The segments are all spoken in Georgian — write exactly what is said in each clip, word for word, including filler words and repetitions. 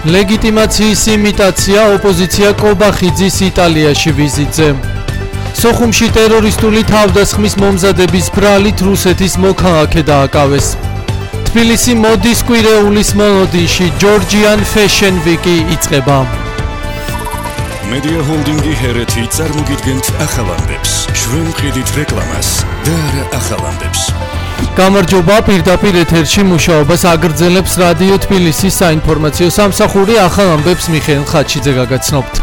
ლეგიტიმაციის იმიტაცია ოპოზიცია კობახიძის იტალიაში ვიზიტზე. სოხუმში ტერორისტული თავდასხმის მომზადების ბრალით რუსეთის მოქალაქე დააკავეს. თბილისი მოდის კვირეულის მონოდინში ჯორჯიან ფეშენ ვიკი იწყება. Media Holdingi ჰერეთი წარმოგიდგენთ ახალ ამბებს. ჩვენ ვყიდით რეკლამას და არა ახალ ამბებს. გამარჯობა, პირდაპირ ეთერში მუშაობას აგრძელებს რადიო თბილისის საინფორმაციო სამსახური. ახალ ამბებს მიხეილ ხაჩიძე გაგაცნობთ.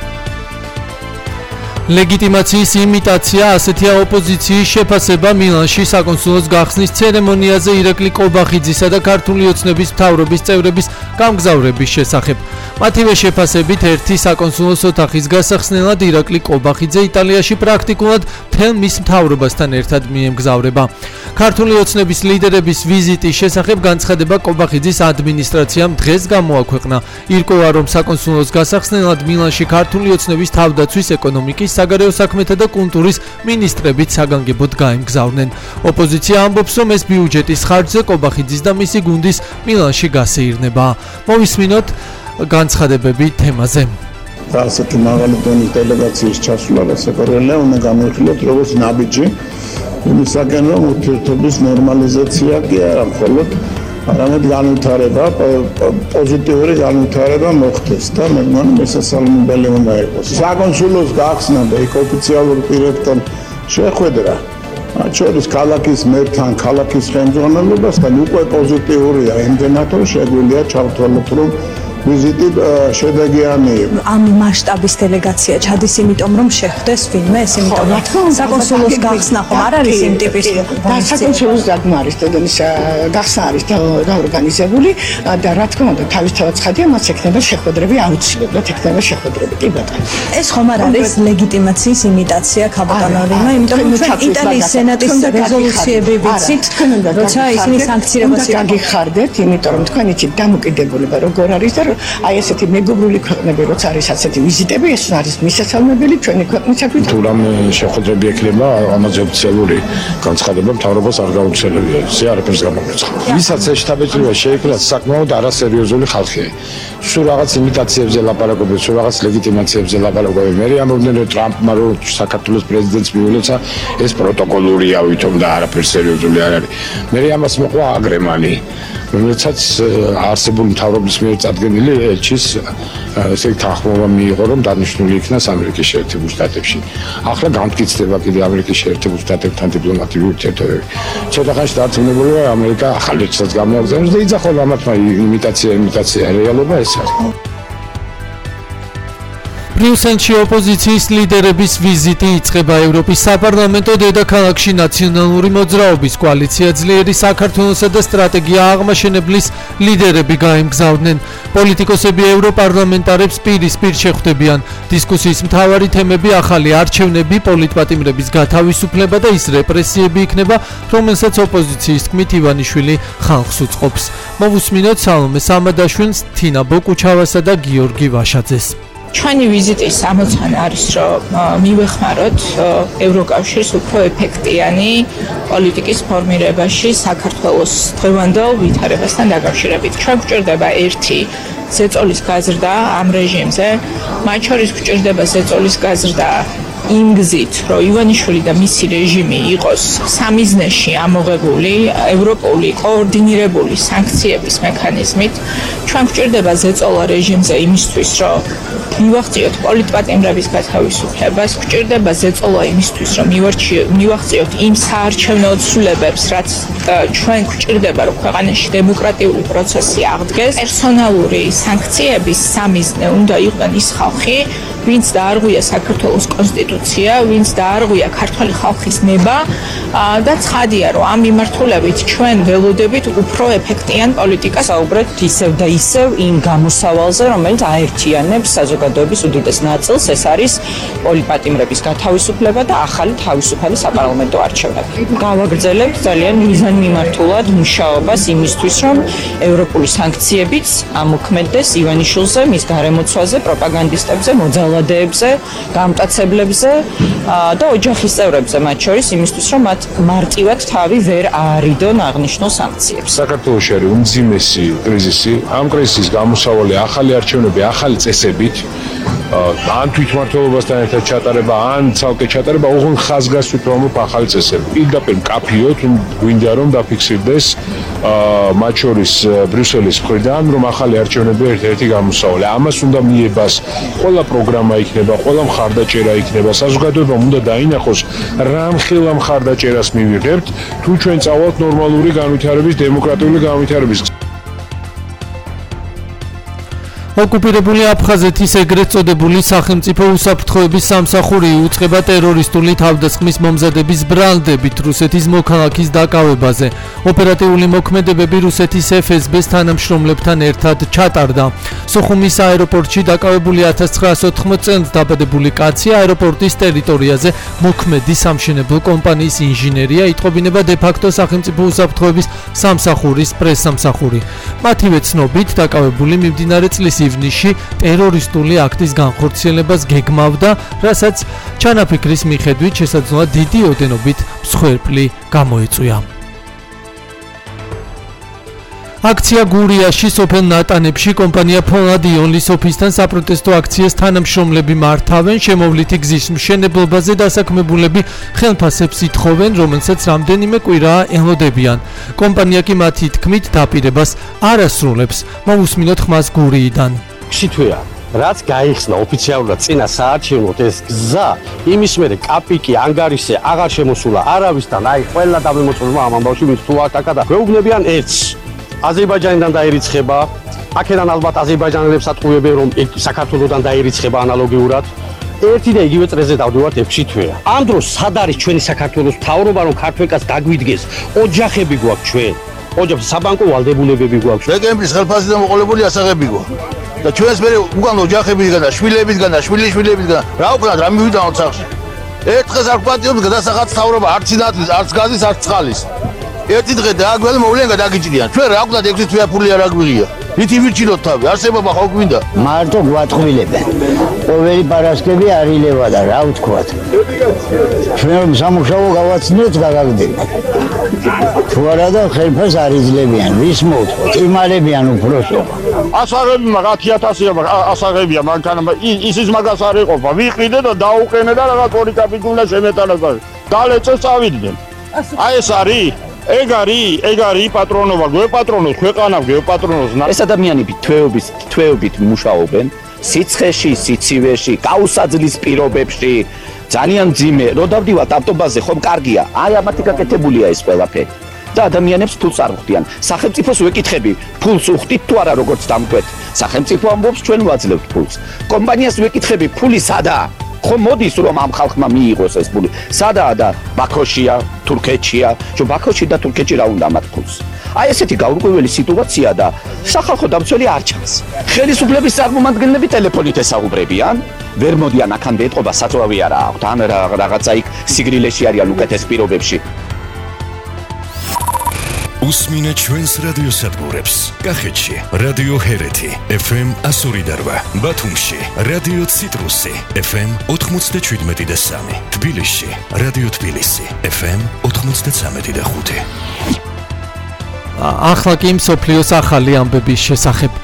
ლეგიტიმაციის იმიტაცია, ასეთია ოპოზიციის შეფასება მილანში საკონსულოს გახსნის ცერემონიაზე ირაკლი კობახიძისა და ქართული ოცნების მთავრობის წევრების გამგზავრების შესახებ. მათივე შეფასებით ერთი საკონსულოს ოთახის გასახსნელად ირაკლი კობახიძე იტალიაში პრაქტიკულად მთელ მის მთავრობასთან ერთად მიემგზავრება. ქართული ოცნების ლიდერების ვიზიტის შესახებ განცხადება კობახიძის ადმინისტრაციამ დღეს გამოაქვეყნა. ირკვევა, რომ საკონსულოს გასახსნელად მილანში ქართული ოცნების თავდაცვის, ეკონომიკის, საგარეო საქმეთა და კულტურის მინისტრებით საგანგებოდ გაემგზავრნენ. ოპოზიცია ამბობს, რომ ეს ბიუჯეტის ხარჯზე კობახიძის და მისი გუნდის მილანში გასეირნება. მოვისმინოთ განცხადებები თემაზე. ასეთი მაღალი დონის დელეგაციის ჩასვლა რასაკვირველია, უნდა გამოიხილოთ როგორც ნაბიჯი იმისაკენ, რომ ურთიერთობის ნორმალიზაცია კი არა მხოლოდ, არამედ განვითარება, პოზიტიური განვითარება მოხდეს და მე მგონი შესაძლებელი უნდა იყოს. საკონსულოს გახსნა და იქ ოფიციალურ პირებთან შეხვედრა, მათ შორის ქალაქის მერთან, ქალაქის ხელმძღვანელობასთან უკვე პოზიტიურია, იმდენად რომ შეგვიძლია ჩავთვალოთ, რომ ვიზიტი შედეგიანი იყო. ამ მასშტაბის დელეგაცია ჩადის იმიტომ, რომ შეხვდეს ვინმე, ეს იმიტომ, რომ საკონსულოს გახსნა ხომ არ არის იმ ტიპის და საკონსულოს დაგმა არის დედანის გახსნა არის დაორგანიზებული და რა თქმა უნდა თავისთავად ცხადია, მას ექნება შეხვედრები აუცილებლად ექნება შეხვედრები. კი ბატონო. ეს ხომ არ არის ლეგიტიმაციის იმიტაცია ქაბატონორიმა, იმიტომ რომ ჩვენ იტალიის სენატის რეზოლუციები ვიცით, როცა ისინი სანქციებს გაგიხარდეთ, იმიტომ რომ თქვენ იცით დამოკიდებულება როგორ არის და აი ესეთი მეგობრული ქვეყნები როცა არის ასეთი ვიზიტები, ეს არის მისასალმებელი ჩვენი ქვეყნისათვის. თუ რამე შეხვედრები ექნება, ამაზე ოფიციალური განცხადება მთავრობას არ გაუცელებია. ზე არაფერს გამოგეცხა. ვისაც ეს შტაბ-ბინა შეიქმნა, საკმაოდ არასერიოზული ხალხია. სულ რაღაც იმიტაციებზე ლაპარაკობენ, სულ რაღაც ლეგიტიმაციებზე ლაპარაკობენ. მე ამბობდნენ, რომ ტრამპმა რო საქართველოს პრეზიდენტს მიულოცა, ეს პროტოკოლურია ვითომ და არაფერ სერიოზული არ არის. მე ამას მოყვა აგრემანი, რომელსაც არსებული მთავრობის მიერ წარდგენილი ელჩის ესე თანხმობა მიიღო, რომ დანიშნული იქნას ამერიკის შეერთებულ შტატებში. ახლა გამტკიცდება კიდე ამერიკის შეერთებულ შტატებთან დიპლომატიური ურთიერთობები. ცოტა ხანში დარწმუნებულია, ამერიკა ახალ ელჩსაც გამოაგზავნებს და იძახება ამათმა იმიტაცია, იმიტაცია, რეალობა ეს არის. ბრიუსელში ოპოზიციის ლიდერების ვიზიტი იწყება. ევროპის საპარლამენტო დედაქალაქში ნაციონალური მოძრაობის კოალიცია ძლიერი საქართველოსა და სტრატეგია აღმაშენებლის ლიდერები გაემგზავრნენ. პოლიტიკოსები ევროპარლამენტარებს პირისპირ შეხვდებიან. დისკუსიის მთავარი თემები ახალი არჩევნები, პოლიტპატიმრების გათავისუფლება და ის რეპრესიები იქნება, რომელსაც ოპოზიციის თქმით ივანიშვილი ხალხს უწყობს. მოვუსმინოთ სალომე სამადაშვილს, თინა ბოკუჩავასა და გიორგი ვაშაძეს. ჩვენი ვიზიტის ამოცანა არის, რომ მივეხმაროთ ევროკავშირს უფრო ეფექტიანი პოლიტიკის ფორმირებაში საქართველოს დღევანდელ ვითარებასთან დაკავშირებით. ჩვენ გვჭირდება ერთი ზეწოლის გაზრდა ამ რეჟიმზე, მათ შორის გვჭირდება ზეწოლის გაზრდა იმ გზით, რომ ივანიშვილი და მისი რეჟიმი იყოს სამიზნეში ამოღებული ევროპული კოორდინირებული სანქციების მექანიზმით. ჩვენ გვჭირდება ზეწოლა რეჟიმზე იმისთვის, რომ მივაღწიოთ პოლიტპატიმრების გათავისუფლებას, გვჭირდება ზეწოლა იმისთვის, რომ მივაღწიოთ იმ საარჩევნო ცვლილებებს, რაც ჩვენ გვჭირდება, რომ ქვეყანაში დემოკრატიული პროცესი აღდგეს. პერსონალური სანქციების სამიზნე უნდა იყვნენ ის ხალხი, ვინც დაარღვია საქართველოს კონსტიტუცია, ვინც დაარღვია ქართული ხალხის ნება და ცხადია, რომ ამ მიმართულებით ჩვენ ველოდებით უფრო ეფექტიან პოლიტიკას. საუბრობთ ისევ და ისევ იმ გამოსავალზე, რომელიც აერთიანებს საზოგადოების უდიდეს ნაწილს, ეს არის პოლიტპატიმრების გათავისუფლება და ახალი თავისუფალი საპარლამენტო არჩევნები. გავაგრძელებთ ძალიან მიზანმიმართულად მუშაობას იმისთვის, რომ ევროპული სანქციებიც ამოქმედდეს ივანიშვილზე, მის გარემოცვაზე, პროპაგანდისტებზე, მოძალადეებზე მოვალეებზე, გამტაცებლებზე და ოჯახის წევრებზე, მათ შორის იმისთვის, რომ მათ მარტივად თავი ვერ აარიდონ აღნიშნულ სანქციებს. საქართველოში არის უმძიმესი კრიზისი. ამ კრიზისის გამოსავალი ახალი არჩევნები, ახალი წესებით, ან თვითმმართველობასთან ერთად ჩატარება, ან ცალკე ჩატარება, ოღონდ ხაზგასვით რომ ახალი წესები. პირდაპირ მკაფიოდ გვინდა რომ დაფიქსირდეს მათ შორის ბრიუსელის მხრიდან, რომ ახალი არჩევნები ერთ-ერთი გამოსავალი. ამას უნდა მიებას ყველა პროგრამა იქნება, ყველა მხარდაჭერა იქნება, საზოგადოებამ უნდა დაინახოს რა მხელა მხარდაჭერას მივიღებთ, თუ ჩვენ წავალთ ნორმალური განვითარების, დემოკრატიული განვითარების. ოკუპირებული აფხაზეთის ეგრეთ წოდებული სახელმწიფო უსაფრთხოების სამსახური იუწყება ტერორისტული თავდასხმის მომზადების ბრალდებით რუსეთის მოქალაქის დაკავებაზე. ოპერატიული მოქმედებები რუსეთის ეფ ეს ბეს თანამშრომლებთან ერთად ჩატარდა. სოხუმის აეროპორტში დაკავებული ათას ცხრაას ოთხმოცი წელს დაბადებული კაცი აეროპორტის ტერიტორიაზე მოქმედი სამშენებლო კომპანიის ინჟინერია, იტყობინება დე-ფაქტო სახელმწიფო უსაფრთხოების სამსახურის პრესსამსახური. მათივე ცნობით დაკავებული მიმდინარე წლის ივნისში ტერორისტული აქტის განხორციელებას გეგმავდა, რასაც ჩანაფიქრის მიხედვით შესაძლოა დიდი ოდენობით მსხვერპლი გამოეწვია. აქცია გურიაში სოფელ ნატანებში კომპანია ფოლადიონის ოფისთან საპროტესტო აქციას თანამშრომლები მართავენ, შემოვლითი გზის მშენებლობაზე დასაქმებულები ხელფასებს ითხოვენ, რომელსაც რამდენიმე კვირაა ელოდებიან. კომპანია კი მათი თქმით დაპირებას არ ასრულებს. მოვუსმინოთ ხმას გურიიდან. შითვეა რაც გაიხსნა ოფიციალურად წინა საარჩევნოდ ეს გზა, იმის მერე კაპიკი, ანგარიშზე აღარ შემოსულა არავისთან, აი ყველა დამემოწმება ამ ამბავში ვინც თუ არ დაკადა. გვეუბნებიან ერთს აზერბაიჯანიდან დაერიცხება, აქედან ალბათ აზერბაიჯანელებს ატყუებენ რომ საქართველოსთან დაერიცხება ანალოგიურად. ერთი და იგივე წრეზე დავდივართ ექვსი თვეა. ამ დროს სად არის ჩვენი საქართველოს მთავრობა რომ ქართველკაც დაგვიდგეს? ოჯახები გვაქვს ჩვენ. ოჯახი საბანკო ვალდებულებები გვაქვს. დეკემბრის ხელფასიდან მოყოლებული ასაღები გვაქვს. და ჩვენს მე უკან ოჯახებიდან და შვილებიდან და შვილიშვილებიდან რა უკან რა მივიდა ოცხახში. ერთხელ არ პატიობს გადასახაც მთავრობა არც ინათლის, არც გაზის, არც წყალის. ერთი დღე დააგვალე მოვლენ გადაგიჭრიან. ჩვენ რა გვდა ექვსი თვეა ფული არ აგვიღია. ვითი ვიჩინოთ თავი, არსებობა ხო გვინდა? მარტო გვატყვილებენ. ყოველი პარასკევი არ ილევა და რა ვთქვათ. ჩვენ რომ სამუშაო გავაცნიოთ გაგაგდებთ. თუ არა და ხელფას არ იძლებიან, ვის მოვთხოვთ? იმალებიან უფროსობა. ასაღები მაგ ათი ათასია ასაღებია მანქანა ისის მაგას არ იყოფა. ვიყიდე და დაუყენე და რაღაც ორი კაპიტულა შემეტანას. დალეწეს წავიდნენ. აი ეს არის ეგ არის, ეგ არის პატრონობა, გვეპატრონოს, ქვეყანა გვეპატრონოს. ეს ადამიანები თვეობით, თვეობით მუშაობენ, სიცხეში, სიცივეში, გაუსაძლის პირობებში, ძალიან ძიმე, რო დავდივართ ავტობაზე, ხომ კარგია. აი ამათი გაკეთებულია ეს ყველაფერი. და ადამიანებს ფულს არ უხდიან. სახელმწიფოს ვეკითხები, ფულს უხდით თუ არა როგორც დამკვეთ. სახელმწიფო ამბობს, ჩვენ ვაძლევთ ფულს. კომპანიას ვეკითხები, ფული სადაა? ხომ მოდის რომ ამ ხალხმა მიიღოს ეს ფული? სადაა და ბაქოშია, თურქეთშია, რომ ბაქოში და თურქეთში რა უნდა მათ ფულს? აი ესეთი გაურკვეველი სიტუაცია და სახალხო დამცველი არ ჩანს. ხელისუფლების წარმომადგენლები ტელეფონით ესაუბრებიან, ვერ მოდიან აქამდე ეთყობა საწვავი არა აქვთ, ან რაღაცა იქ სიგრილეში არიან უკეთეს პირობებში. უსმინეთ ჩვენს რადიოსადგურებს. კახეთში რადიო ჰერეთი ეფ ემ εκατო ორი და რვა, ბათუმში რადიო ციტრუსი ეფ ემ ოთხმოცდაშვიდმეტი და სამი, თბილისში რადიო თბილისი ეფ ემ ოთხმოცდაცამეტი და ხუთი. ახლა კი მსოფლიოს ახალი ამბების შესახებ.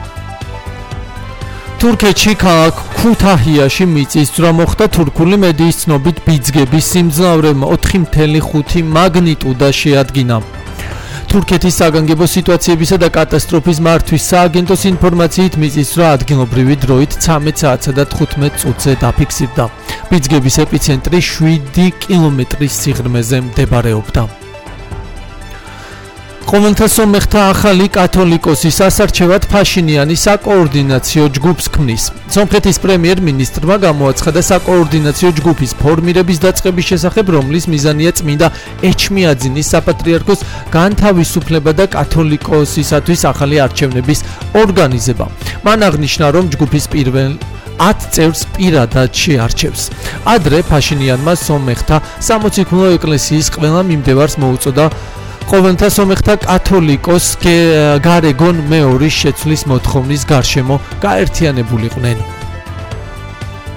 თურქეთში ქალაქ ქუთაჰიაში მიწისძვრა მოხდა. თურქული მედიის ცნობით ბიძგების სიმძლავრემ ოთხი ფاصლე ხუთი მაგნიტუდა შეადგინა. თურქეთის საგანგებო სიტუაციებისა და კატასტროფის მართვის სააგენტოს ინფორმაციით მიწისძვრა ადგილობრივი დროით ცამეტ საათსა და თხუთმეტ წუთზე დაფიქსირდა. ბიძგების ეპიცენტრი შვიდი კილომეტრის სიღრმეზე მდებარეობდა. ყოველთა სომეხთა ახალი კათოლიკოსის ასარჩევად ფაშინიანი საკოორდინაციო ჯგუფს ქმნის. სომხეთის პრემიერ-მინისტრმა გამოაცხადა საკოორდინაციო ჯგუფის ფორმირების დაწყების შესახებ, რომლის მიზანია წმინდა ეჩმიაძინის საპატრიარქოს განთავისუფლება და კათოლიკოსისათვის ახალი არჩევნების ორგანიზება. მან აღნიშნა, რომ ჯგუფის პირველ ათ წევრს პირადად შეარჩევს. ადრე ფაშინიანმა სომეხთა სამოციქულო ეკლესიის ყველა მიმდევარს მოუწოდა ყოველთა სომეხთა კათოლიკოს გარეგონ მეორის შეცვლის მოთხოვნის გარშემო გაერთიანებულიყვნენ.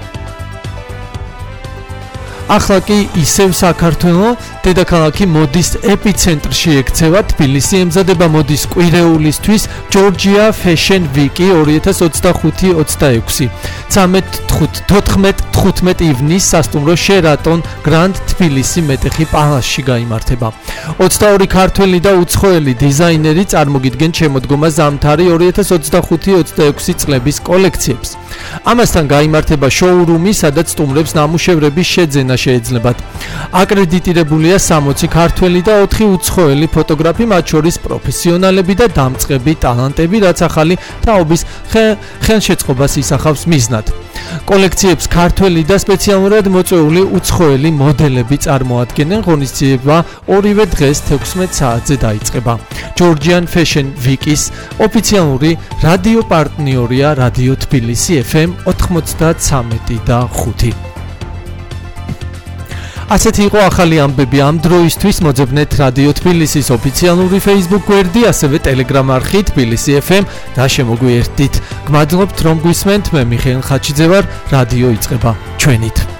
ახლა კი ისევ საქართველო დედაქალაქი მოდის ეპიცენტრში ექცევა თბილისი ემზადება მოდის კვირეულისთვის ჯორჯია Fashion Week-ი ორი ათას ოცდახუთი ოცდაექვსი თოთხმეტ თხუთმეტ ივნის სასტუმრო Sheraton Grand თბილისი მეტეხი პალასში გაიმართება. ოცდაორი ქართველი და უცხოელი დიზაინერი წარმოგიდგენ შემოდგომა ზამთარი ორი ათას ოცდახუთი ოცდაექვსი წლების კოლექციებს. ამასთან გაიმართება შოურუმი, სადაც სტუმრებს ნამუშევრების შეძენა შეეძლებათ. აკრედიტირებულია სამოცი ქართველი და ოთხი უცხოელი ფოტოგრაფი, მათ შორის პროფესიონალები და დამწყები ტალანტები, რაც ახალი თაობის ხელშეწყობას ისახავს მიზნად. კოლექციებს ქართველი და სპეციალურად მოწვეული უცხოელი მოდელები წარმოადგენენ. ღონისძიება ორივე დღეს თექვსმეტ საათზე დაიწყება. Georgian Fashion Week-ის ოფიციალური რადიო პარტნიორია რადიო თბილისი ეფ ემ ოთხმოცდათრამეტი და ხუთი. ასეთი იყო ახალი ამბები ამ დროისთვის. მოძებნეთ რადიო თბილისის ოფიციალური Facebook გვერდი, ასევე Telegram არხი თბილისი ეფ ემ და შემოგვიერთდით. გმადლობთ რომ გვისმენთ. მე მიხეილ ხაჩიძე ვარ. რადიო იწყება ჩვენით.